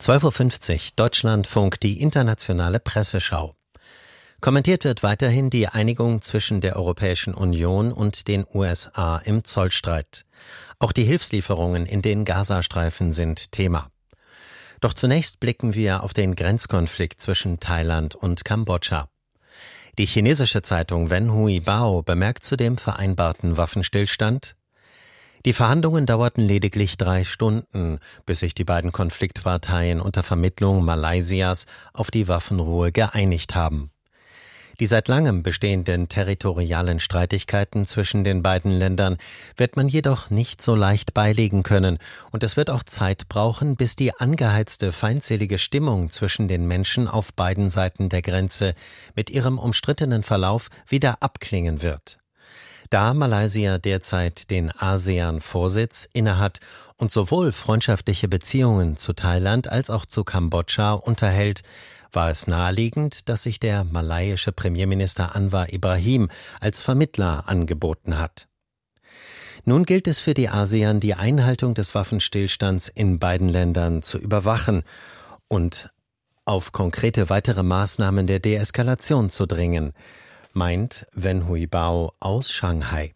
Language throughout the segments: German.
12:50 Uhr Deutschlandfunk, die internationale Presseschau. Kommentiert wird weiterhin die Einigung zwischen der Europäischen Union und den USA im Zollstreit. Auch die Hilfslieferungen in den Gazastreifen sind Thema. Doch zunächst blicken wir auf den Grenzkonflikt zwischen Thailand und Kambodscha. Die chinesische Zeitung Wenhui Bao bemerkt zu dem vereinbarten Waffenstillstand: Die Verhandlungen dauerten lediglich 3 Stunden, bis sich die beiden Konfliktparteien unter Vermittlung Malaysias auf die Waffenruhe geeinigt haben. Die seit langem bestehenden territorialen Streitigkeiten zwischen den beiden Ländern wird man jedoch nicht so leicht beilegen können, und es wird auch Zeit brauchen, bis die angeheizte feindselige Stimmung zwischen den Menschen auf beiden Seiten der Grenze mit ihrem umstrittenen Verlauf wieder abklingen wird. Da Malaysia derzeit den ASEAN-Vorsitz innehat und sowohl freundschaftliche Beziehungen zu Thailand als auch zu Kambodscha unterhält, war es naheliegend, dass sich der malaiische Premierminister Anwar Ibrahim als Vermittler angeboten hat. Nun gilt es für die ASEAN, die Einhaltung des Waffenstillstands in beiden Ländern zu überwachen und auf konkrete weitere Maßnahmen der Deeskalation zu dringen, meint Wenhui Bao aus Shanghai.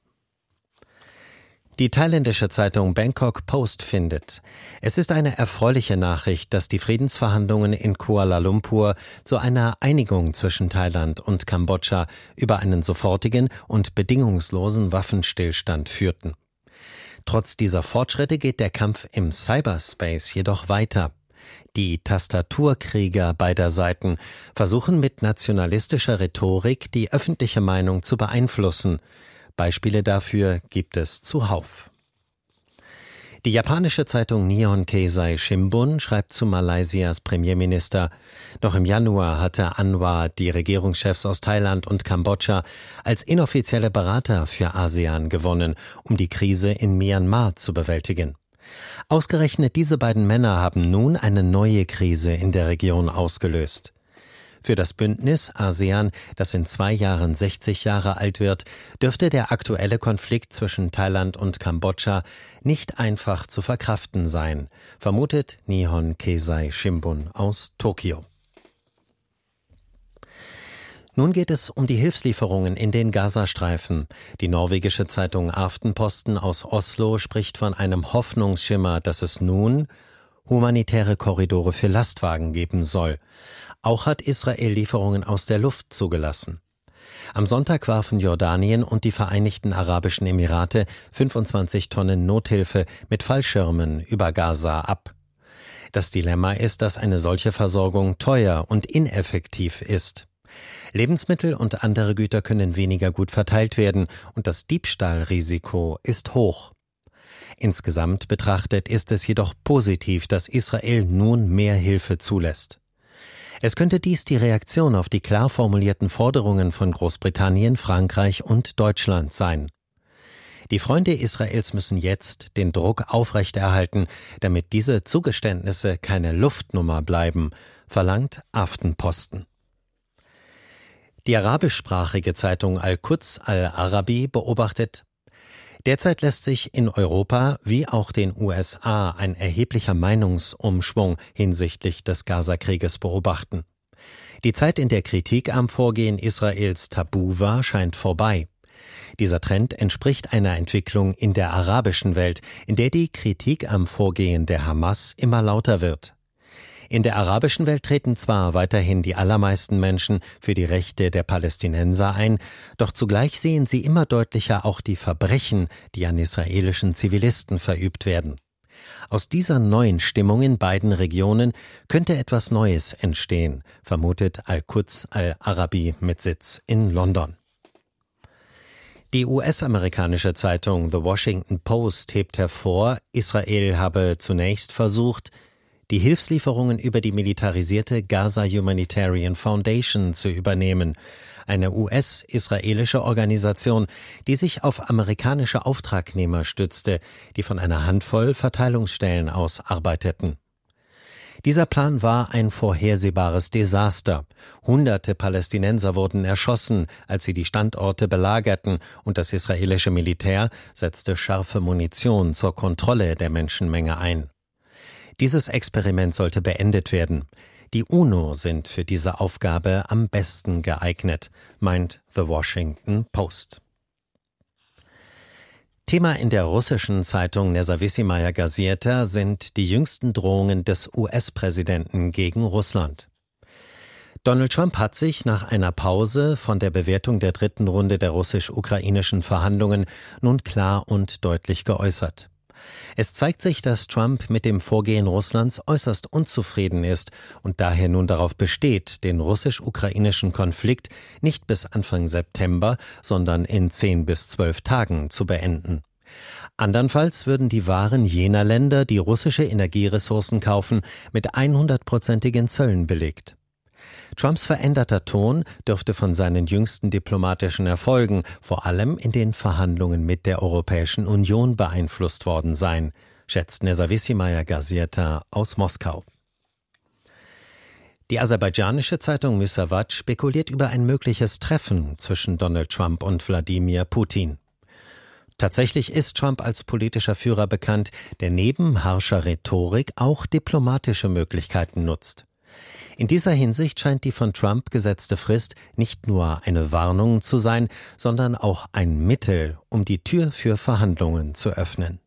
Die thailändische Zeitung Bangkok Post findet: Es ist eine erfreuliche Nachricht, dass die Friedensverhandlungen in Kuala Lumpur zu einer Einigung zwischen Thailand und Kambodscha über einen sofortigen und bedingungslosen Waffenstillstand führten. Trotz dieser Fortschritte geht der Kampf im Cyberspace jedoch weiter. Die Tastaturkrieger beider Seiten versuchen mit nationalistischer Rhetorik die öffentliche Meinung zu beeinflussen. Beispiele dafür gibt es zuhauf. Die japanische Zeitung Nihon Keizai Shimbun schreibt zu Malaysias Premierminister: Noch im Januar hatte Anwar die Regierungschefs aus Thailand und Kambodscha als inoffizielle Berater für ASEAN gewonnen, um die Krise in Myanmar zu bewältigen. Ausgerechnet diese beiden Männer haben nun eine neue Krise in der Region ausgelöst. Für das Bündnis ASEAN, das in 2 Jahren 60 Jahre alt wird, dürfte der aktuelle Konflikt zwischen Thailand und Kambodscha nicht einfach zu verkraften sein, vermutet Nihon Keizai Shimbun aus Tokio. Nun geht es um die Hilfslieferungen in den Gazastreifen. Die norwegische Zeitung Aftenposten aus Oslo spricht von einem Hoffnungsschimmer, dass es nun humanitäre Korridore für Lastwagen geben soll. Auch hat Israel Lieferungen aus der Luft zugelassen. Am Sonntag warfen Jordanien und die Vereinigten Arabischen Emirate 25 Tonnen Nothilfe mit Fallschirmen über Gaza ab. Das Dilemma ist, dass eine solche Versorgung teuer und ineffektiv ist. Lebensmittel und andere Güter können weniger gut verteilt werden und das Diebstahlrisiko ist hoch. Insgesamt betrachtet ist es jedoch positiv, dass Israel nun mehr Hilfe zulässt. Es könnte dies die Reaktion auf die klar formulierten Forderungen von Großbritannien, Frankreich und Deutschland sein. Die Freunde Israels müssen jetzt den Druck aufrechterhalten, damit diese Zugeständnisse keine Luftnummer bleiben, verlangt Aftenposten. Die arabischsprachige Zeitung Al-Quds Al-Arabi beobachtet: Derzeit lässt sich in Europa wie auch den USA ein erheblicher Meinungsumschwung hinsichtlich des Gaza-Krieges beobachten. Die Zeit, in der Kritik am Vorgehen Israels tabu war, scheint vorbei. Dieser Trend entspricht einer Entwicklung in der arabischen Welt, in der die Kritik am Vorgehen der Hamas immer lauter wird. In der arabischen Welt treten zwar weiterhin die allermeisten Menschen für die Rechte der Palästinenser ein, doch zugleich sehen sie immer deutlicher auch die Verbrechen, die an israelischen Zivilisten verübt werden. Aus dieser neuen Stimmung in beiden Regionen könnte etwas Neues entstehen, vermutet Al-Quds Al-Arabi mit Sitz in London. Die US-amerikanische Zeitung The Washington Post hebt hervor, Israel habe zunächst versucht, die Hilfslieferungen über die militarisierte Gaza Humanitarian Foundation zu übernehmen, eine US-israelische Organisation, die sich auf amerikanische Auftragnehmer stützte, die von einer Handvoll Verteilungsstellen aus arbeiteten. Dieser Plan war ein vorhersehbares Desaster. Hunderte Palästinenser wurden erschossen, als sie die Standorte belagerten, und das israelische Militär setzte scharfe Munition zur Kontrolle der Menschenmenge ein. Dieses Experiment sollte beendet werden. Die UNO sind für diese Aufgabe am besten geeignet, meint The Washington Post. Thema in der russischen Zeitung Nezawissimaya Gazeta sind die jüngsten Drohungen des US-Präsidenten gegen Russland. Donald Trump hat sich nach einer Pause von der Bewertung der dritten Runde der russisch-ukrainischen Verhandlungen nun klar und deutlich geäußert. Es zeigt sich, dass Trump mit dem Vorgehen Russlands äußerst unzufrieden ist und daher nun darauf besteht, den russisch-ukrainischen Konflikt nicht bis Anfang September, sondern in 10 bis 12 Tagen zu beenden. Andernfalls würden die Waren jener Länder, die russische Energieressourcen kaufen, mit 100%igen Zöllen belegt. Trumps veränderter Ton dürfte von seinen jüngsten diplomatischen Erfolgen, vor allem in den Verhandlungen mit der Europäischen Union, beeinflusst worden sein, schätzt Nezawissimaya Gazeta aus Moskau. Die aserbaidschanische Zeitung Müsavat spekuliert über ein mögliches Treffen zwischen Donald Trump und Wladimir Putin. Tatsächlich ist Trump als politischer Führer bekannt, der neben harscher Rhetorik auch diplomatische Möglichkeiten nutzt. In dieser Hinsicht scheint die von Trump gesetzte Frist nicht nur eine Warnung zu sein, sondern auch ein Mittel, um die Tür für Verhandlungen zu öffnen.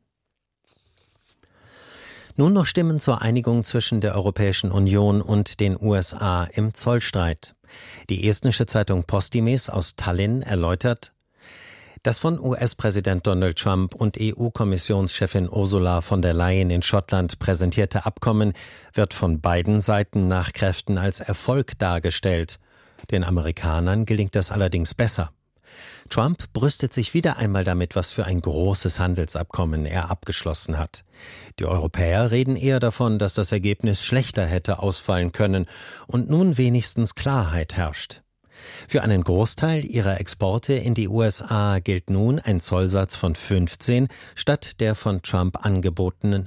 Nun noch Stimmen zur Einigung zwischen der Europäischen Union und den USA im Zollstreit. Die estnische Zeitung Postimees aus Tallinn erläutert: Das von US-Präsident Donald Trump und EU-Kommissionschefin Ursula von der Leyen in Schottland präsentierte Abkommen wird von beiden Seiten nach Kräften als Erfolg dargestellt. Den Amerikanern gelingt das allerdings besser. Trump brüstet sich wieder einmal damit, was für ein großes Handelsabkommen er abgeschlossen hat. Die Europäer reden eher davon, dass das Ergebnis schlechter hätte ausfallen können und nun wenigstens Klarheit herrscht. Für einen Großteil ihrer Exporte in die USA gilt nun ein Zollsatz von 15 statt der von Trump angedrohten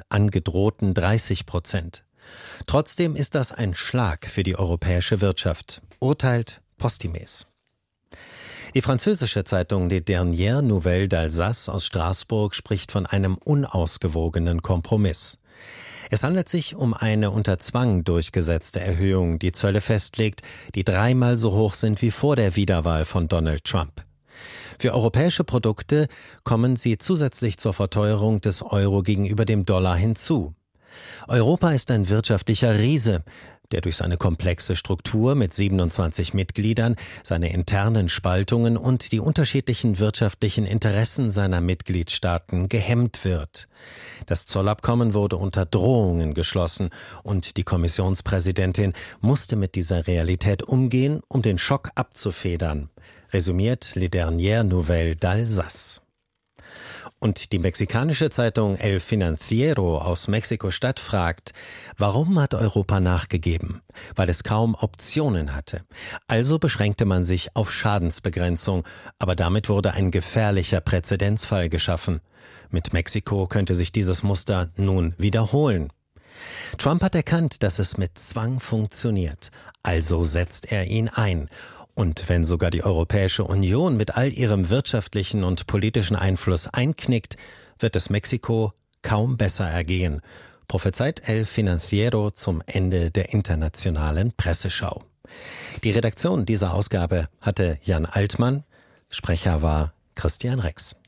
30%. Trotzdem ist das ein Schlag für die europäische Wirtschaft, urteilt Postimees. Die französische Zeitung Les Dernières Nouvelles d'Alsace aus Straßburg spricht von einem unausgewogenen Kompromiss. Es handelt sich um eine unter Zwang durchgesetzte Erhöhung, die Zölle festlegt, die 3-mal so hoch sind wie vor der Wiederwahl von Donald Trump. Für europäische Produkte kommen sie zusätzlich zur Verteuerung des Euro gegenüber dem Dollar hinzu. Europa ist ein wirtschaftlicher Riese, der durch seine komplexe Struktur mit 27 Mitgliedern, seine internen Spaltungen und die unterschiedlichen wirtschaftlichen Interessen seiner Mitgliedstaaten gehemmt wird. Das Zollabkommen wurde unter Drohungen geschlossen und die Kommissionspräsidentin musste mit dieser Realität umgehen, um den Schock abzufedern, resümiert Les Dernières Nouvelles d'Alsace. Und die mexikanische Zeitung El Financiero aus Mexiko-Stadt fragt, warum hat Europa nachgegeben? Weil es kaum Optionen hatte. Also beschränkte man sich auf Schadensbegrenzung, aber damit wurde ein gefährlicher Präzedenzfall geschaffen. Mit Mexiko könnte sich dieses Muster nun wiederholen. Trump hat erkannt, dass es mit Zwang funktioniert, also setzt er ihn ein. Und wenn sogar die Europäische Union mit all ihrem wirtschaftlichen und politischen Einfluss einknickt, wird es Mexiko kaum besser ergehen, prophezeit El Financiero zum Ende der internationalen Presseschau. Die Redaktion dieser Ausgabe hatte Jan Altmann, Sprecher war Christian Rex.